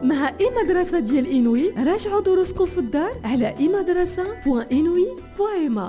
مع اي مدرسة ديال إنوي. راجعوا دروسكم في الدار على imadrasa.inouï.ma.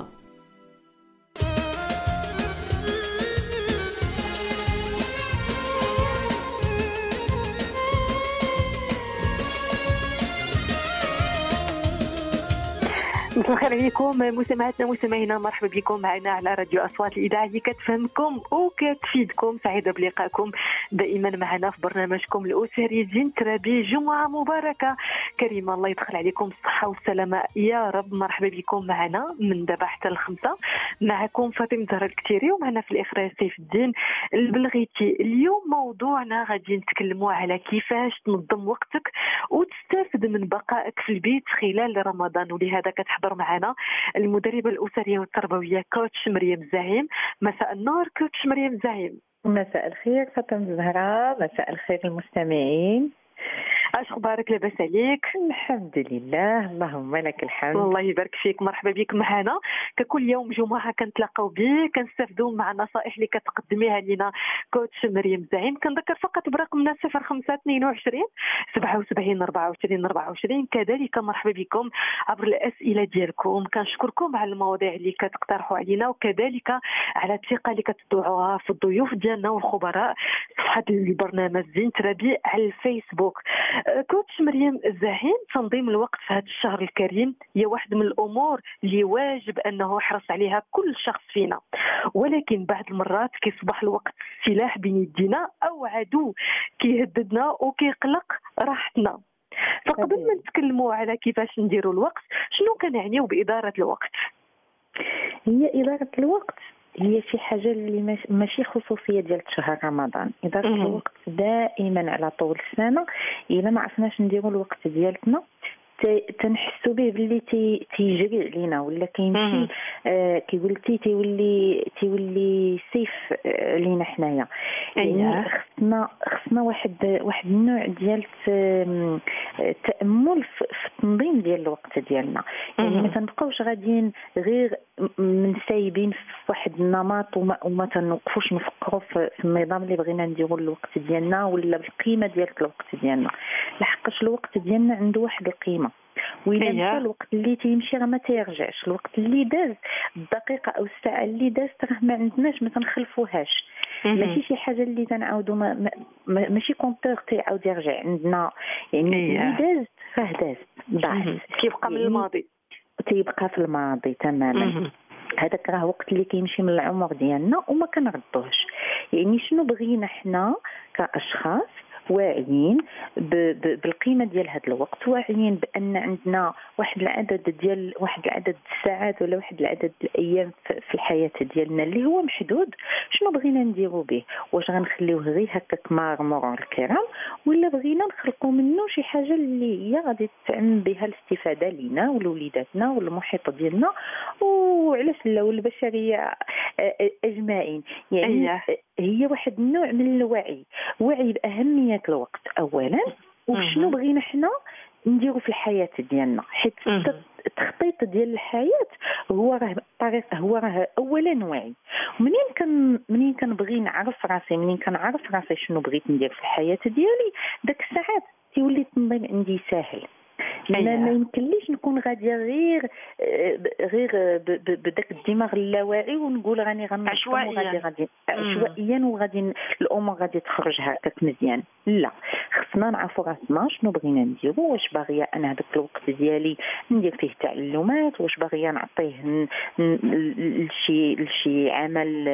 مساء الخير عليكم مستمعاتنا مستمعينا، مرحبا بكم معنا على راديو أصوات الإذاعة اللي كتفهمكم وكتفيدكم. سعيدة بلقائكم دائما معنا في برنامجكم الأسري زين ترابي. جمعة مباركة كريمة، الله يدخل عليكم الصحة والسلامة يا رب. مرحبا بكم معنا من دابا حتى الخمسة. معكم فاطمة زهرة الكتيري ومعنا في الإخراج سيف الدين البلغيتي. اليوم موضوعنا غادي نتكلموا على كيفاش تنظم وقتك وتستافد من بقائك في البيت خلال رمضان، ولهذا كتحضر معنا المدربة الأسرية والتربوية كوتش مريم زعيم. مساء النور كوتش مريم زعيم. مساء الخير فاطمة زهرة، مساء الخير المستمعين. اش اخبارك؟ لاباس عليك؟ الحمد لله، اللهم لك الحمد. الله يبارك فيك، مرحبا بك معنا. ككل يوم جمعه كنتلاقاو بك كنستافدوا مع النصائح اللي كتقدميها لنا كوتش مريم زعيم. كنذكر فقط برقمنا 0522 77 24 24. كذلك مرحبا بكم عبر الاسئله ديالكم. كنشكركم على المواضيع اللي كتقترحوا علينا، وكذلك على الثقه اللي كتدعوها في الضيوف ديالنا والخبراء. صفحه البرنامج زين ترابي على الفيسبوك. كوتش مريم زعيم، تنظيم الوقت في هذا الشهر الكريم هي واحد من الامور اللي واجب انه يحرص عليها كل شخص فينا، ولكن بعض المرات كيصبح الوقت سلاح بين يدينا او عدو كيهددنا وكيقلق راحتنا. فقبل ما نتكلموا على كيفاش نديروا الوقت، شنو كنعنيو بإدارة الوقت؟ هي إدارة الوقت هي شي حاجة اللي ماشي خصوصية ديال شهر رمضان. إدارة الوقت دائما على طول السنة. إلا ما عرفناش نديروا الوقت ديالنا تنحسوا به باللي تيجري علينا ولا كيمشي كي قلتي تيولي سيف لينا حنايا. يعني خصنا واحد النوع ديال التامل في التنظيم ديال الوقت ديالنا. يعني ما تنبقاوش غاديين غير منسايبين في واحد النمط وما تنوقفوش نفكروا في النظام اللي بغينا نديروا الوقت ديالنا ولا بالقيمه ديال الوقت ديالنا. لحقاش الوقت ديالنا عنده واحد القيمه، وإلا مشى الوقت اللي تيمشي راه ما تيرجعش. الوقت اللي داز، الدقيقه او الساعه اللي دازت راه ما عندناش، ما تنخلفوهاش. ماشي شي حاجه اللي تنعاودوا ماشي كونتور تيعاود يرجع عندنا. يعني اللي داز راه داز ضاع، كيبقى من الماضي، تيبقى في الماضي تماما. هذاك راه وقت اللي كيمشي من العمر ديالنا وما كنردوهش. يعني شنو بغينا حنا كاشخاص واعيين بالقيمه ديال هذا الوقت، واعيين بان عندنا واحد العدد الساعات ولا واحد العدد الايام في الحياه ديالنا اللي هو محدود. شنو بغينا نديروا به؟ واش غنخليوه غير هكاك مرور الكرام، ولا بغينا نخلقوا منه شي حاجه اللي هي غادي تعم بها الاستفاده لينا ولوليداتنا والمحيط ديالنا وعلاش لا والبشريه اجمعين. يعني هي واحد النوع من الوعي، وعي باهميه الوقت اولا وشنو بغينا حنا نديروا في الحياه ديالنا. حيت التخطيط ديال الحياه هو راه اولا وعي. منين كنبغي نعرف راسي، منين كنعرف راسي شنو بغيت ندير في الحياه ديالي، داك الساعات تيولي التنظيم عندي ساهل. ما يمكنليش نكون غاديه غير بداك الدماغ اللاواعي ونقول راني غننظم غادي عشوائيا وغادي الامور غادي تخرج هكاك مزيان. لا، خصنا نعرفوا راسنا شنو بغينا نديروا. واش باغيه انا هذاك الوقت ديالي ندير فيه تعلمات، واش باغيه نعطيه لشي عمل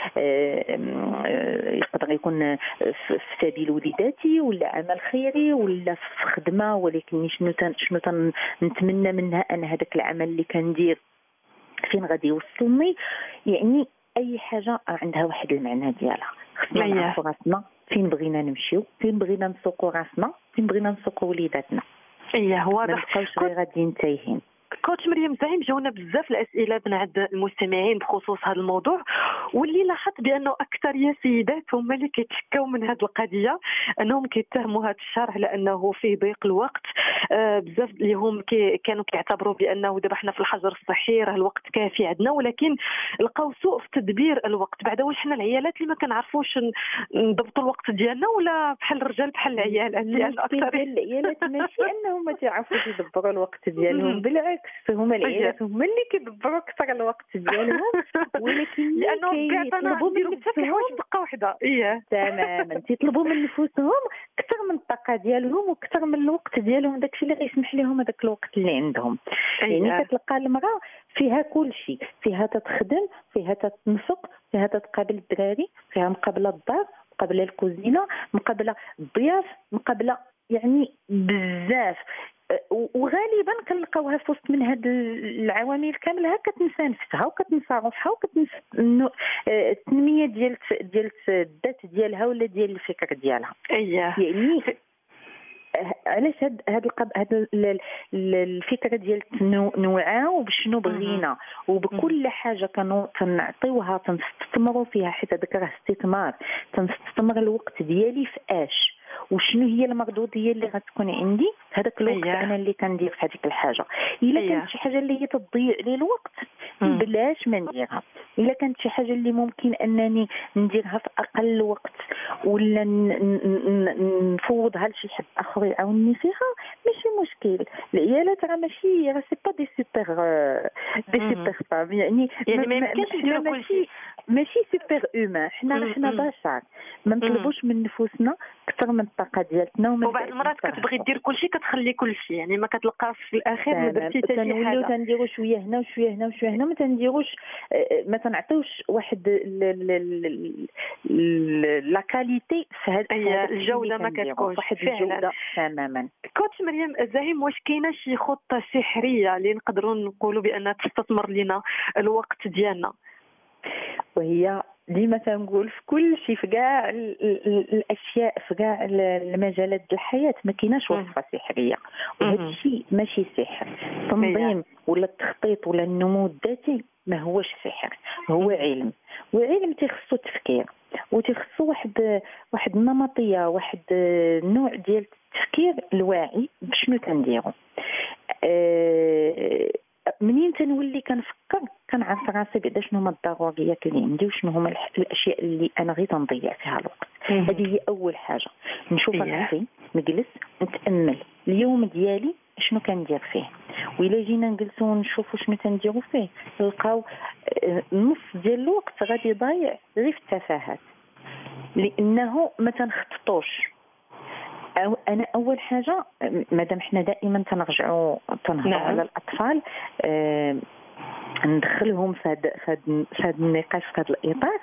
يقدر يكون في سبيل وليداتي، ولا عمل خيري، ولا في خدمه ولكن شنو نتمنى منها انا هذاك العمل اللي كندير فين غادي يوصلني. يعني اي حاجه عندها واحد المعنى ديالها. خصنا نعرفوا راسنا فين بغينا نمشيو، فين بغينا نسوقوا راسنا، فين بغينا نسوقوا وليداتنا. واضح. ما نبقاوش غير غاديين تايهين. كوتش مريم زعيم، جاونا بزاف الاسئله من عند المستمعين بخصوص هذا الموضوع، واللي لاحظت بانه اكثر يا سيدات هما اللي كيتشكاو من هذه القضيه، انهم كيتهموا هذا الشهر على انه فيه ضيق الوقت. بزاف اللي هم كانوا كيعتبروا بانه دابا حنا في الحجر الصحي راه الوقت كافي عندنا، ولكن لقاو سوء في تدبير الوقت. بعدا واش حنا العيالات اللي ما كنعرفوش نضبطوا الوقت ديالنا، ولا بحال الرجال بحال العيالات ديال اكثر؟ العيالات ماشي انهم ما تعرفوش يدبروا الوقت ديالهم، بالعكس هما العيالات هما اللي كيدبروا اكثر الوقت ديالهم، ولكن لانه كيطلبوا من نفسهم دقه واحده. تماما تيطلبوا من نفوسهم اكثر من الطاقه ديالهم واكثر من الوقت ديالهم، داكشي اللي غيسمح لهم هذاك الوقت اللي عندهم. يعني كتلقى المراه فيها كل شيء، فيها تخدم، فيها تنفق، فيها تقابل الدراري، فيها مقابله الدار، مقابله الكوزينه، مقابله الضياف، مقابله يعني بزاف. وغالبا كنلقاوها في وسط من هاد العوامل كاملها كتنسى نفسها وكتنسى روحها وكتنسى التنميه ديال الذات ديالها ولا ديال الفكر ديالها. يعني علاش هاد الفكره ديال نوعاو بشنو بغينا وبكل حاجه كنعطيوها تنستثمروا فيها، حيت هذاك راه استثمار. تنستثمر الوقت ديالي في اش وشنو هي المردوديه اللي غتكون عندي هذاك الوقت انا اللي كندير في هذيك الحاجه. الا كانت شي حاجه اللي هي تضيع لي الوقت بلاش ما نديرها. الا كانت شي حاجه اللي ممكن انني نديرها في اقل وقت ولا نفوضها لشي حد اخر يعاونني فيها ماشي مشكل. العيالات راه ماشي راه سي با دي سوبر فام، يعني ما يمكنش نديروا كلشي، ماشي سوبر اومان. حنا بشر ما نطلبوش من نفوسنا اكثر من الطاقه ديالتنا، وبعض المرات كتبغي دير كلشي كتخلي كلشي، يعني ما كتلقاش في الاخير ما درتي حتى شي حاجه. تنديروا شويه هنا وشويه هنا وشويه هنا، ما تنديروش ما تنعطيوش واحد لا كاليتي في هذا الجوده ما كتكونش واحد الجوده تماما. كوتش مريم زاهم، واش كاينه شي خطه سحريه اللي نقدروا نقولوا بانها تستثمر لنا الوقت ديالنا؟ وهي ديما تنقول في كل شيء، في كاع الاشياء، في كاع المجالات ديال الحياه ما كايناش وصفه سحريه، وهذا الشيء ماشي سحر. التنظيم ولا التخطيط ولا النمو الذاتي ما هوش سحر، هو علم، وعلم تيخصو تفكير وتيخصو واحد النمطيه، واحد النوع ديال التفكير الواعي بشنو كنديرو. منين تنولي كنفكر كنعرف راسي بعدا شنو هما الضروريات اللي عندي وشنو هما الاشياء اللي انا غير تنضيع فيها الوقت. هذه هي اول حاجه. نشوف راسي، نجلس نتامل اليوم ديالي شنو كندير فيه، وإلا جينا نجلسوا ونشوفوا شنو تنديروا فيه نلقاو نص ديال الوقت غادي ضايع غير في التفاهات، لانه ما تنخططوش. انا اول حاجه مادام حنا دائما تنهضروا على الاطفال، ندخلهم في هذا النقاش في هذا الاطار.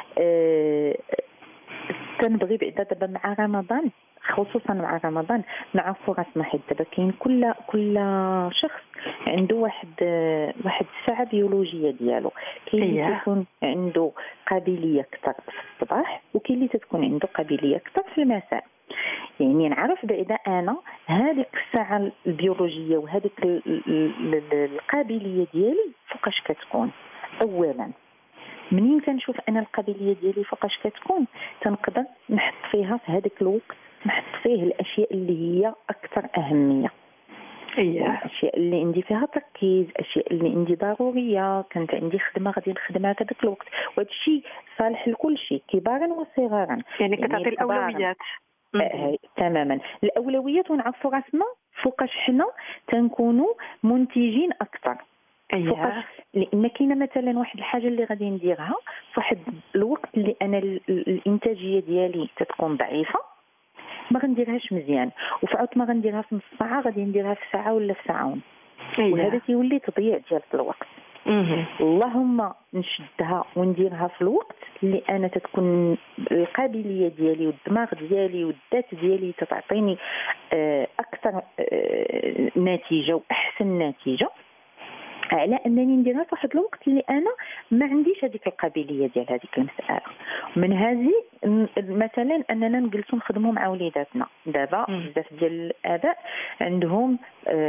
تنبغي بعدا دابا مع رمضان، خصوصا مع رمضان، نعرفوا راسنا، حيت دابا كاين كل شخص عنده واحد الساعه بيولوجيه ديالو. كاين اللي تكون عنده قابليه اكثر في الصباح، وكاين اللي تكون عنده قابليه اكثر في المساء. يعني نعرف بعدا انا هذيك الساعه البيولوجيه وهذيك القابليه ديالي فوقاش كتكون. اولا منين كنشوف انا القابليه ديالي فوقاش كتكون، تنقدر نحط فيها في هذاك الوقت، نحط فيه الاشياء اللي هي اكثر اهميه. الاشياء اللي عندي فيها تركيز، الاشياء اللي عندي ضروريه، كانت عندي خدمه غادي نخدمها في هذاك الوقت، وهذا الشيء صالح لكل شيء كبارا وصغارا. يعني كتعطي الاولويات. تماما الاولويات، ونعرفوا راسنا فوقاش حنا تنكونوا منتجين اكثر. لان كاينه مثلا واحد الحاجه اللي غادي نديرها في واحد الوقت اللي انا الانتاجيه ديالي تتكون ضعيفه، ما غنديرهاش مزيان، وفي عوض ما غنديرها في نص ساعه غادي نديرها في ساعه ولا في ساعه ونص. وهذا تيولي تضييع ديال الوقت. اللهم نشدها ونديرها في الوقت اللي انا تتكون القابليه ديالي والدماغ ديالي والذات ديالي تتعطيني اكثر نتيجه واحسن نتيجه. على انني نديرها في واحد الوقت اللي انا ما عنديش هذيك القابليه ديال هذيك المساله. من هذه مثلا اننا نجلسوا نخدموا مع وليداتنا. دابا بزاف ديال الاباء عندهم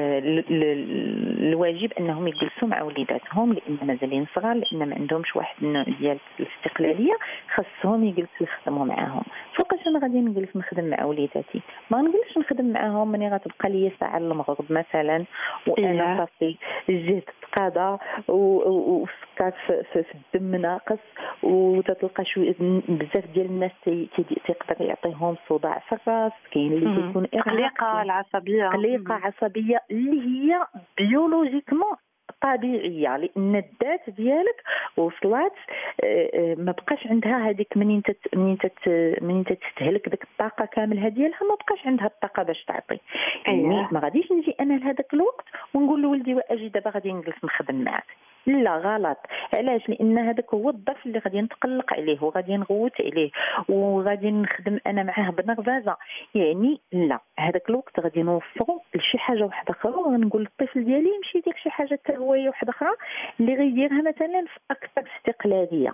الواجب انهم يجلسوا مع وليداتهم لان مازالين صغار، لان ما عندهمش واحد النوع ديال الاستقلاليه، خاصهم يجلسوا يخدموا معاهم. فوقاش انا غادي نجلس نخدم مع وليداتي؟ ما نجلسش نخدم معاهم ملي غتبقى لي ساعه المغرب مثلا وانا صافي جهد تقاضى والسكر في الدم ناقص، وتتلقى شويه بزاف ديال الناس تيقدر يعطيهم صداع في الراس، كاين اللي تيكون قليقه العصبيه، قليقه عصبيه اللي هي بيولوجيكمون طبيعيه، لان الذات ديالك وصلات ما بقاش عندها هذيك منين تستهلك ديك الطاقه كاملها ديالها، ما بقاش عندها الطاقه باش تعطي. يعني ما غاديش نجي انا لهذاك الوقت ونقول لولدي واجي دابا غادي نجلس نخدم معاك. لا، غلط. علاش؟ لان هذاك هو الظرف اللي غادي نتقلق عليه وغادي نغوت عليه وغادي نخدم انا معاه بنرفزه. يعني لا، هذاك الوقت غادي نوفروا لشي حاجه واحده اخرى، وغنقول للطفل ديالي يمشي يدير شي حاجه حتى هو واحده اخرى اللي غيديرها مثلا في اكثر استقلاليه.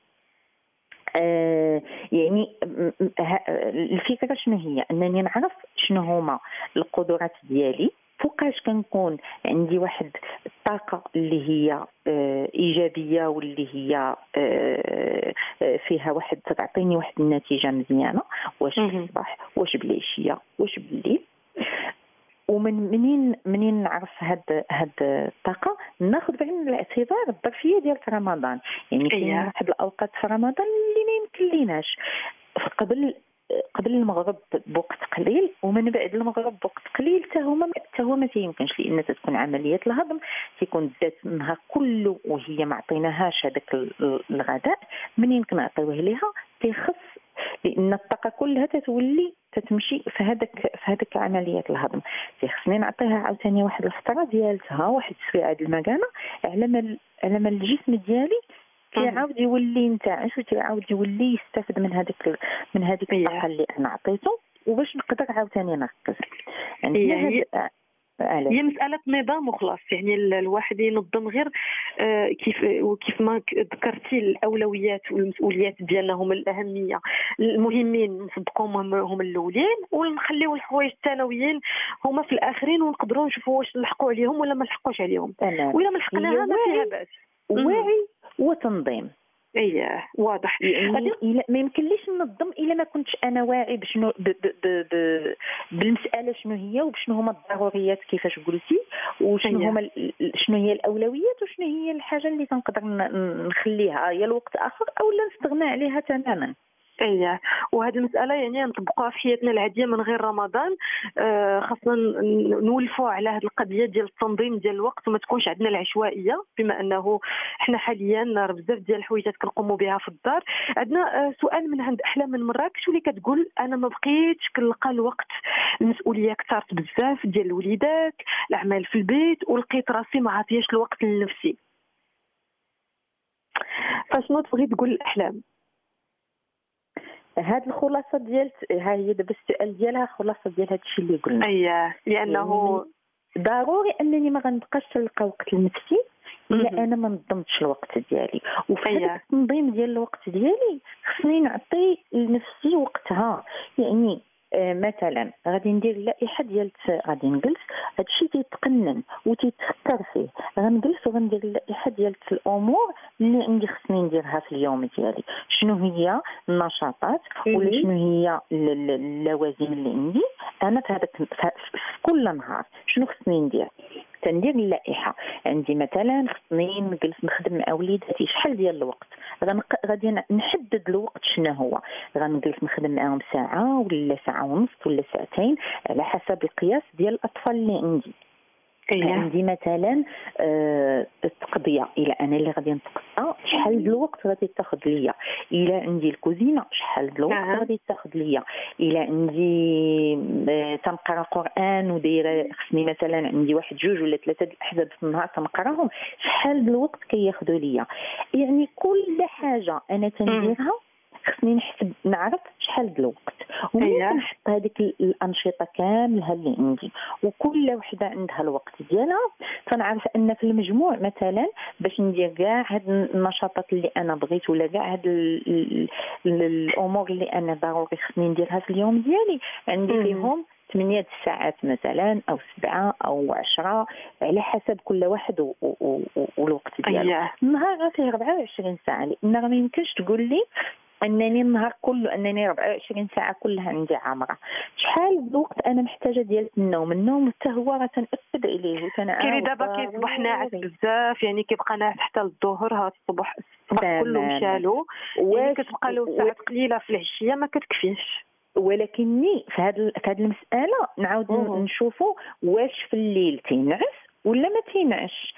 يعني الفكره شنو هي؟ انني نعرف شنو هما القدرات ديالي، فوقاش كنكون عندي واحد الطاقه اللي هي ايجابيه واللي هي فيها واحد تعطيني واحد النتيجه مزيانه، واش في الصباح واش بالعشيه واش بالليل. منين نعرف هاد الطاقه ناخذ بعين الاعتبار الظرفيه ديال رمضان. يعني كاين واحد الاوقات في رمضان اللي ما يمكن ليناش قبل المغرب بوقت قليل ومن بعد المغرب بوقت قليل حتى هو ما تيمكنش، لان تكون عمليه الهضم تيكون الذات منها كله وهي ما عطيناهاش هذاك الغذاء. منين كنعطيوه ليها تيخص، لان الطاقه كلها تتولي تتمشي في هذاك عمليه الهضم. خصني نعطيها عاوتاني واحد الفتره ديالتها، واحد الساعه د المكانه، على ما الجسم ديالي كيعاود يولي ينتعش وتيعاود يولي يستافد من هذيك الطاقه اللي انا عطيته، وباش نقدر عاوتاني نركز. يعني هي مسألة نظام وخلاص. يعني الواحد ينظم غير كيف ما ذكرتي الأولويات والمسؤوليات ديالنا هما الأهمية، المهمين نصدقهم هم الأولين، ونخليو الحوايج الثانويين هما في الآخرين، ونقدروا نشوفوا واش نلحقوا عليهم ولا ما نلحقوش عليهم. وإلا ما لحقناها ما فيها بأس. وعي وتنظيم. اييه واضح. يعني ما يمكنليش ننظم الا ما كنتش انا واعي بشنو بالمساله شنو هي وبشنو هما الضروريات كيفاش قلتي، وشنو هما شنو هي الاولويات وشنو هي الحاجه اللي كنقدر نخليها يا لوقت اخر او لا نستغنى عليها تماما. اييه، وهذه المساله يعني نطبقوها في حياتنا العاديه من غير رمضان. خاصنا نولفوا على هذه القضيه ديال التنظيم ديال الوقت، وما تكونش عندنا العشوائيه، بما انه احنا حاليا بزاف ديال الحويجات كنقوموا بها في الدار. عندنا سؤال من عند احلام من مراكش واللي كتقول انا ما بقيتش كنلقى الوقت، المسؤوليه كثرت بزاف ديال الوليدات، الاعمال في البيت، ولقيت راسي ما عاطياش الوقت لنفسي. فشنو تبغي تقول الاحلام؟ هاد الخلاصه ديال ها هي دابا السؤال ديالها خلاصه ديال هاد الشيء اللي قلنا. اييه، لانه ضروري انني ما غنبقاش نلقى وقت لنفسي الا انا ما نظمتش الوقت ديالي. وفي هذا التنظيم ديال الوقت ديالي خصني نعطي لنفسي وقتها. يعني مثلا غادي ندير لائحه ديال غادي نجلس هادشي تيتقنن وتيتفكر فيه، غنجلس وغندير اللائحه ديال الامور اللي عندي خصني نديرها في اليوم ديالي، شنو هي النشاطات ولا شنو هي اللوازم اللي عندي انا في هذاك كل نهار، شنو خصني ندير. تندير اللائحه عندي مثلا خصني نجلس نخدم مع وليداتي شحال ديال الوقت، غادي نحدد الوقت شنو هو، غنجلس نخدم معاهم ساعه ولا ساعه ونص ولا ساعتين على حسب القياس ديال الاطفال اللي عندي. عندي مثلا التقضيه، الى انا اللي غادي نتقضى شحال الوقت غادي تاخذ ليا، الى عندي الكوزينه شحال الوقت غادي تاخذ ليا، الى عندي تنقرا قران ودايره خصني مثلا عندي واحد جوج ولا ثلاثه الاحزاب في النهار تنقراهم شحال الوقت كياخذوا ليا. يعني كل حاجه انا تنديرها خصني نحسب نعرف شحال د الوقت وممكن نحط هذيك الانشطه كاملها اللي عندي وكل وحده عندها الوقت ديالها. فنعرف ان في المجموع مثلا باش ندير كاع هاد النشاطات اللي انا بغيت ولا كاع هاد الامور اللي انا ضروري خصني نديرها في اليوم ديالي عندي فيهم 8 ساعات مثلا او 7 او 10 على حسب كل واحد والوقت ديالو. النهار فيه 24 ساعه لان راه ما يمكنش تقول لي انني النهار كله انني 24 ساعه كلها عندي عامره. شحال الوقت انا محتاجه ديال النوم حتى هو راه تنأكد عليه. كاين دابا كيصبح ناعس بزاف يعني كيبقى ناعس حتى للظهر. ها الصبح كله مشالو يعني كتبقى له ساعات قليله في العشيه ما كتكفيش. ولكني في هذه المساله نعاود نشوفوا واش في الليل تينعس ولا ما تينعش.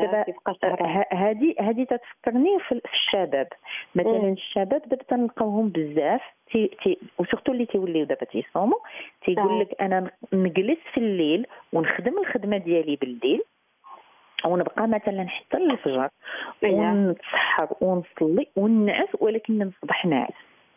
هذه تتفكرني في الشباب مثلا. الشباب دابا تنلقاوهم بزاف وسورتو اللي تيوليو دابا تيصوموا تيقول لك انا نجلس في الليل ونخدم الخدمه ديالي بالليل ونبقى مثلا حتى الفجر ونتسحر ونصلي وننعس ولكن نصبح ناعس.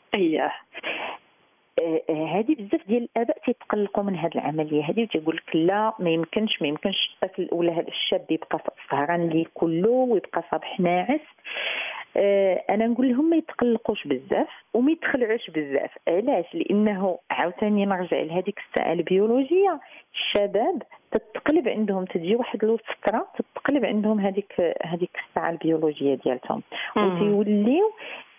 هذه بزاف ديال الاباء تيتقلقوا من هذه العمليه هذه وتيقول لك لا ما يمكنش الطفل ولا هذا الشاب يبقى سهران الليل كله ويبقى صباح ناعس. انا نقول لهم ما يتقلقوش بزاف وما يتخلعوش بزاف. علاش؟ لانه عاوتاني نرجع لهذيك الساعه البيولوجيه. الشباب تتقلب عندهم تجي واحد الفتره تتقلب عندهم هذيك الساعه البيولوجيه ديالتهم وتيوليو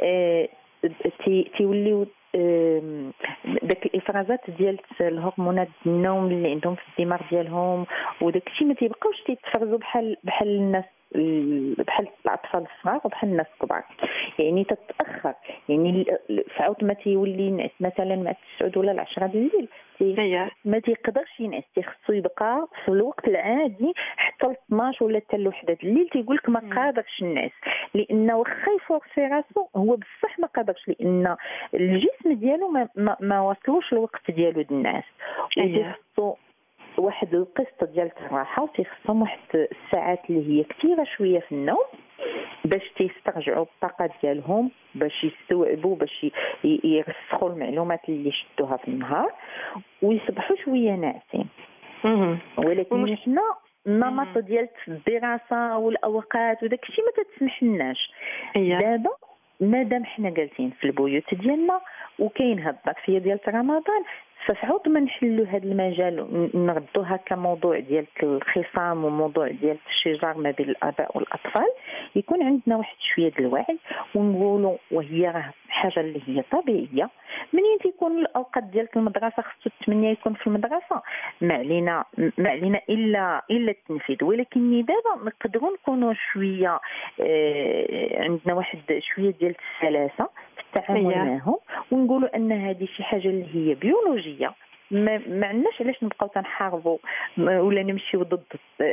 تيوليو داك الافرازات ديال الهرمونات النوم اللي عندهم في الدماغ ديالهم وداك الشيء ما تيبقاوش تيتفرزوا بحال الناس بحال الاطفال الصغار وبحال الناس الكبار. يعني تتاخر يعني فعاود ما تيولي ينعس مثلا مع 9 ولا 10 الليل ما تيقدرش ينعس خصو يبقى في الوقت العادي حتى 12 ولا حتى 1 الليل. تيقول لك ما قادرش النعس لانه واخا يفورسي راسو هو بصح ما قادرش لان الجسم ديالو ما وصلوش الوقت ديالو النعاس. وتيخصو واحد القسط ديال الراحه وتيخصهم واحد الساعات اللي هي كثيره شويه في النوم باش تيسترجعوا الطاقه ديالهم باش يستوعبوا باش يرسخوا المعلومات اللي شدوها في النهار ويصبحوا شويه ناعسين. ولكن حنا النمط ديال الدراسه والاوقات وداك الشيء ما تتسمح لناش. دابا مادام حنا جالسين في البيوت ديالنا وكاين هاد الظرفيه ديال رمضان فعوض ما نحلوا هذا المجال نردوها كموضوع ديال الخصام وموضوع ديال الشجار ما بين الاباء والاطفال يكون عندنا واحد شويه ديال الوعي ونقولوا وهي راه حاجه اللي هي طبيعيه. منين تيكون الاوقات ديال المدرسه خصو 8 يكون في المدرسه ما علينا الا التنفيذ. ولكن دابا نقدروا نكونوا شويه عندنا واحد شويه ديال السلاسه في التعامل معهم ونقولوا ان هذه شي حاجه اللي هي بيولوجيه ما عندناش علاش نبقاو تنحاربوا ولا نمشيو ضد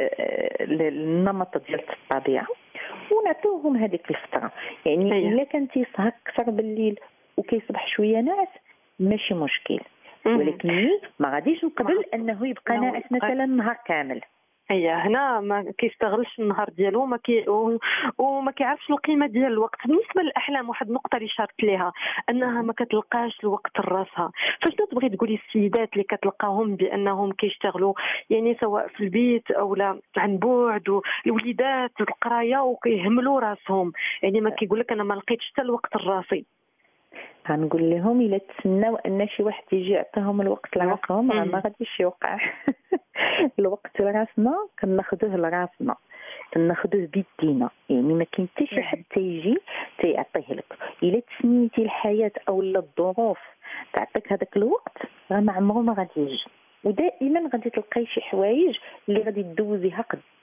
النمط ديال الطبيعه ونعطيوهم هذيك الفتره. يعني الا كان تيسهر اكثر بالليل وكيصبح شويه ناعس ماشي مشكل ولكن ما غاديش نقبل انه يبقى ناعس مثلا نهار كامل. هنا ما كيستغلش النهار ديالو وما كيعرفش القيمه ديال الوقت. بالنسبه للاحلام واحد النقطه اللي شارت ليها انها ما كتلقاش الوقت لراسها. فاش تبغي تقولي السيدات اللي كتلقاهم بانهم كيشتغلوا يعني سواء في البيت او لا عن بعد والوليدات والقرايه وكيهملوا راسهم يعني ما كيقول لك انا ما لقيتش حتى الوقت لراسي. غنقول لهم الا تسناو ان شي واحد يجي يعطيهم الوقت لراسهم ما غاديش يوقع. الوقت لراسنا كناخذوه لراسنا كناخذوه بيدينا. يعني ما كاين حتى شي حد تيجي تيعطيه لك. الا تسنيتي الحياه او الظروف تعطيك هذاك الوقت راه ما عمره ما غادي يجي. ودائما غادي تلقاي شي حوايج اللي غادي تدوزيها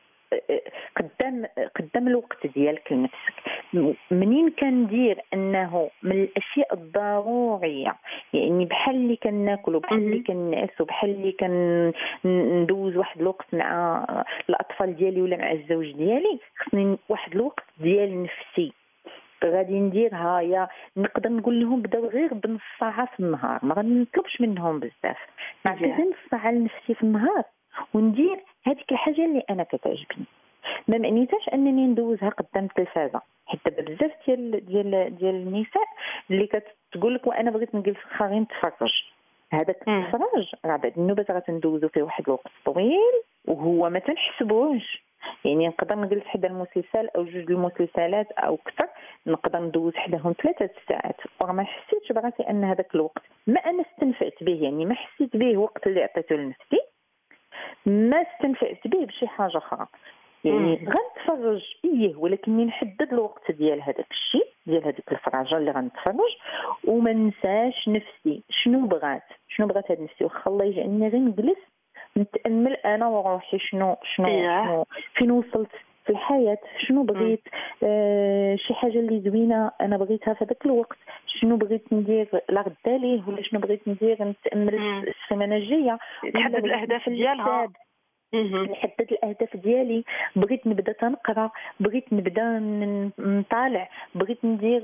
قدام الوقت ديالك لنفسك. منين كندير انه من الاشياء الضروريه يعني بحال اللي كناكل وبحال اللي كنعس وبحال اللي كندوز واحد الوقت مع الاطفال ديالي ولا مع الزوج ديالي خصني واحد الوقت ديال نفسي غادي نديرها. يا نقدر نقول لهم بداو غير بنص ساعه في النهار ما غنطلبش منهم بزاف نعطي نص ساعه لنفسي في النهار وندير هذيك الحاجه اللي انا كتعجبني. ما معنيتاش انني ندوزها قدام التلفازه حتى بزاف ديال النساء اللي تقول لك وانا بغيت نجلس غير نتفرج. هذاك التفرج راه بعد النوبات غتندوزو فيه واحد الوقت طويل وهو ما تنحسبوش. يعني نقدر نجلس حدا المسلسل او جوج المسلسلات او اكثر، نقدر ندوز حداهم 3 ساعات وراه ما حسيتش براسي ان هذاك الوقت ما انا استنفعت به. يعني ما حسيت به وقت اللي عطيته لنفسي، ما استنفعت به بشي حاجه اخرى. يعني غنتفرج ولكن نحدد الوقت ديال هذاك الشيء، ديال هذيك الفراجه اللي غنتفرج، وما ننساش نفسي شنو بغات هاد نفسي. واخا الله يجعلني غير نجلس نتامل انا وروحي شنو فين وصلت في الحياه، شنو بغيت، شي حاجه اللي زوينه انا بغيتها في هذاك الوقت، شنو بغيت ندير لغدا ليه، ولا شنو بغيت ندير نتامل السيمانه الجايه، تحدد الاهداف ديالها. نحدد الاهداف ديالي. بغيت نبدا تنقرا، بغيت نبدا نطالع، بغيت ندير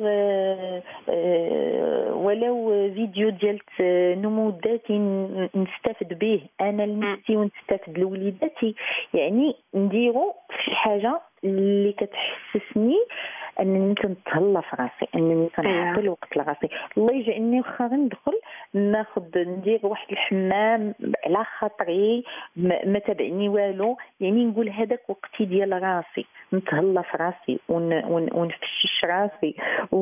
ولو فيديو ديال نمو الذاتي نستافد به انا لنفسي ونستافد لوليداتي. يعني نديرو شي حاجه اللي كتحسسني انني كنتهلا في راسي، انني كنعطي الوقت لراسي. الله يجعلني واخا غندخل ندير واحد الحمام على خاطري، ما تابعني والو. يعني نقول هذاك وقتي ديال راسي، نتهلا في راسي ونفشش راسي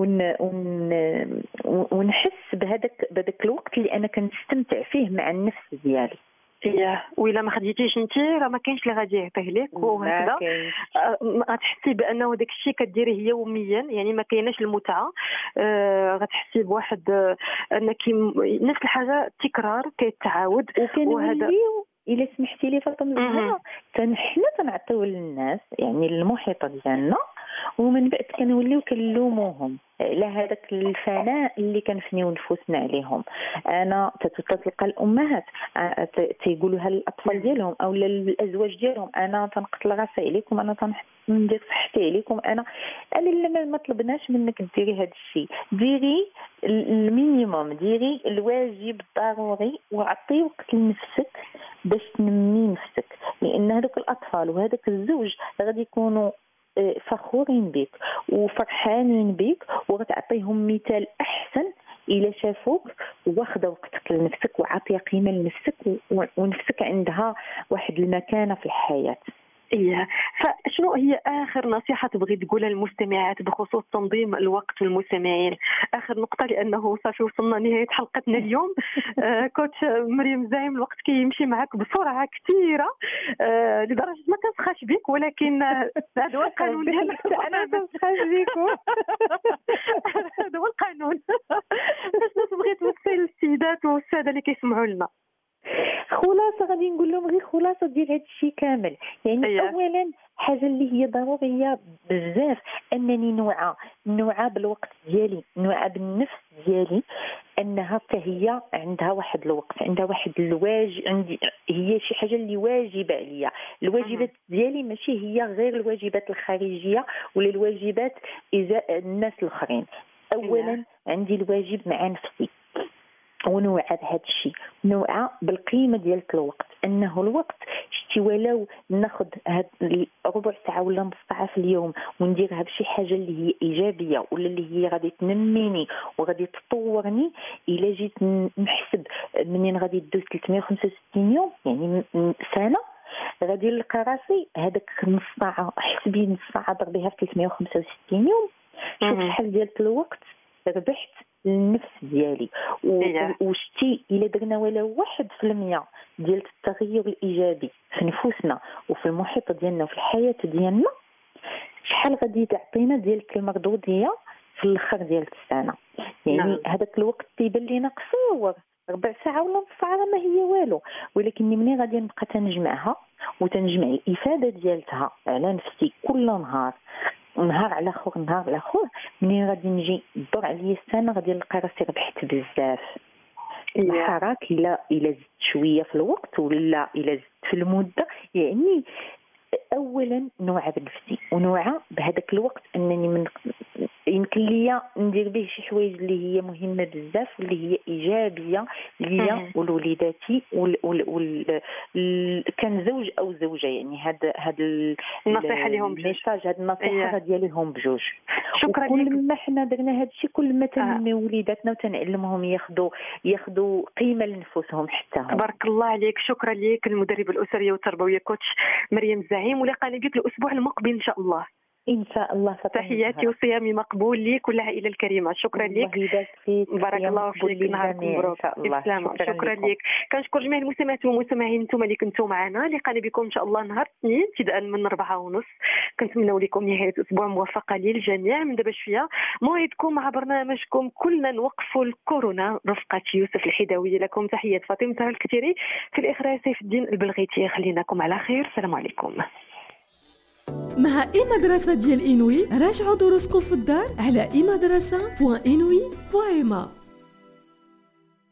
ونحس بهذاك الوقت اللي انا كنستمتع فيه مع النفس ديالي. وإلا ما خديتيش انت راه ما كاينش اللي غادي يعطيه لك، وهكذا غتحسي بانه داك الشيء كديريه يوميا. يعني ما كايناش المتعه، غتحسي بواحد انك نفس الحاجه تكرار كيتعاود. وهذا الا سمحتي لي فاطمه، حنا تنعطيو للناس يعني المحيط ديالنا، ومن بعد كنوليو كنلوموهم على هذاك الفناء اللي كنفنيو نفوسنا عليهم. انا تتلقى الامهات تيقولوها للاطفال ديالهم او للازواج ديالهم: انا تنقتل راسي عليكم، انا ندير صحتي عليكم، انا الا ما طلبناش منك ديري هذا الشيء، ديري المينيموم، ديري الواجب الضروري، وعطي وقت لنفسك باش تنمي نفسك. لان هذوك الاطفال وهذاك الزوج غادي يكونوا فخورين بك وفرحانين بك، وغتعطيهم مثال احسن الا شافوك واخده وقتك لنفسك وعطيه قيمه لنفسك، ونفسك عندها واحد المكانه في الحياه. فشنو هي اخر نصيحه تبغي تقولها للمستمعات بخصوص تنظيم الوقت والمسامعين؟ اخر نقطه، لانه صافي وصلنا نهايه حلقتنا اليوم. كوتش مريم زايم، الوقت كيمشي معك بسرعه كثيره لدرجه ما كنسخاش بك، ولكن هذا هو القانون ديال انا ما كنسخاش بكم. هذا هو القانون. شنو تبغي توصل للسيدات والساده اللي كيسمعوا لنا؟ خلاصه غادي نقول لهم غير خلاصه ديال هذا الشيء كامل. يعني اولا حاجه اللي هي ضروريه بزاف انني نوعى بالوقت ديالي، نوعى بالنفس ديالي، انها حتى هي عندها واحد الوقت، عندها واحد الواجب، عندي هي شي حاجه اللي واجبه عليا. الواجبات ديالي ماشي هي غير الواجبات الخارجيه ولا الواجبات ازاء الناس الاخرين. اولا عندي الواجب مع نفسي، ونوعى بهذا الشيء، نوعى بالقيمه ديال الوقت، انه الوقت شتي ولو ناخذ هاد ربع ساعه ولا نص ساعه في اليوم ونديرها بشي حاجه اللي هي ايجابيه ولا اللي هي غادي تنميني وغادي تطورني. الا جيت نحسب منين غادي دوز 365 يوم يعني سنه، غادي نلقى راسي هذاك نص ساعه، حسبي نص ساعه ضربيها في 365 يوم، شوف شحال ديال الوقت ربحت النفس ديالي. وشتي الا درنا ولو 1% ديال التغير الايجابي في نفوسنا وفي المحيط ديالنا وفي الحياه ديالنا، شحال غادي تعطينا ديال المردوديه في الاخر ديال السنه. يعني هذاك الوقت تيبان لينا قصير، ربع ساعه ولا نص ساعه ما هي والو، ولكن ملي غادي نبقى تنجمعها وتنجمع الافاده ديالتها على نفسي كل نهار على اخر، ملي غادي نجي الدور عليا السنه غادي نلقى راسي ربحت بزاف. الحراك الا زدت شويه في الوقت ولا الا زدت في المده. يعني اولا نوعى بنفسي ونوعى بهذاك الوقت انني من يمكن ليا ندير به شي حوايج اللي هي مهمه بزاف واللي هي ايجابيه ليا ولوليداتي كان زوج او زوجه. يعني هاد النصيحه لهم الميساج، هاد النصيحه ديالهم بجوج. شكرا لك. كل ما حنا درنا هاد الشيء كل ما تنميو وليداتنا وتنعلمهم ياخذوا قيمه لنفسهم حتى هم. تبارك الله عليك. شكرا لك المدربه الاسريه والتربويه كوتش مريم الزعيم، ولقانا بك الاسبوع المقبل ان شاء الله. ان شاء الله. تحياتي وصيامي مقبول لك والعائله الكريمه. شكرا لك. بارك الله فيك. نهاركم مبروك. شكرا لك. كنشكر جميع المستمعات والمستمعين انتم اللي كنتوا معنا. لقانا بكم ان شاء الله نهار الاثنين ابتداء من 4:30. كنتمنوا لكم نهايه اسبوع موفقه للجميع. من دابا شويه موعدكم مع برنامجكم كلنا نوقفوا الكورونا رفقه يوسف الحداوي. لكم تحيات فاطمه طه الكثيري، في الاخراج سيف الدين البلغيتي. خليناكم على خير. السلام عليكم. مع مدرسة ديال إنوي راجعوا دروسكم في الدار على imadrasa.inouï.ma.